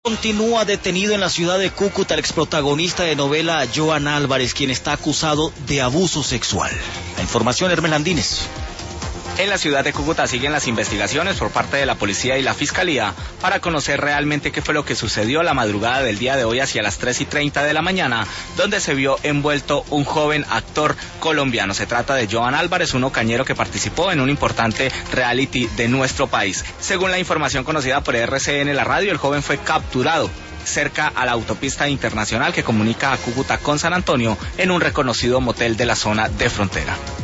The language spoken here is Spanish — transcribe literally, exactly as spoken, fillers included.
Continúa detenido en la ciudad de Cúcuta el exprotagonista de novela Joan Álvarez, quien está acusado de abuso sexual. La información, Hermes Landines. En la ciudad de Cúcuta siguen las investigaciones por parte de la policía y la fiscalía para conocer realmente qué fue lo que sucedió la madrugada del día de hoy hacia las tres y treinta de la mañana, donde se vio envuelto un joven actor colombiano. Se trata de Joan Álvarez, un ocañero que participó en un importante reality de nuestro país. Según la información conocida por R C N, la radio, el joven fue capturado cerca a la autopista internacional que comunica a Cúcuta con San Antonio en un reconocido motel de la zona de frontera.